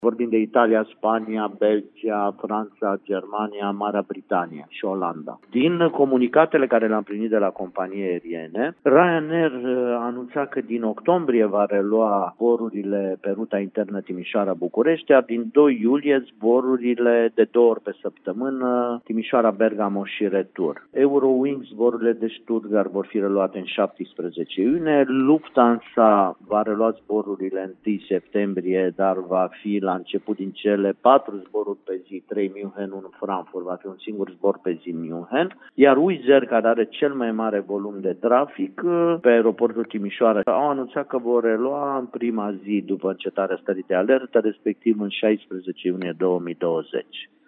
Vorbim de Italia, Spania, Belgia, Franța, Germania, Marea Britanie și Olanda. Din comunicatele care le-am primit de la companii aeriene, Ryanair anunța că din octombrie va relua zborurile pe ruta internă Timișoara-București, iar din 2 iulie zborurile de 2 ori pe săptămână Timișoara-Bergamo și retur. Eurowings, zborurile de Stuttgart vor fi reluate în 17 iunie. Lufthansa va relua zborurile în 1 septembrie, dar va fi la început din cele 4 zboruri pe zi, 3 München, 1 Frankfurt, va fi un singur zbor pe zi München, iar Wizz Air, care are cel mai mare volum de trafic pe aeroportul Timișoara, au anunțat că vor relua în prima zi după încetarea stării de alertă, respectiv în 16 iunie 2020.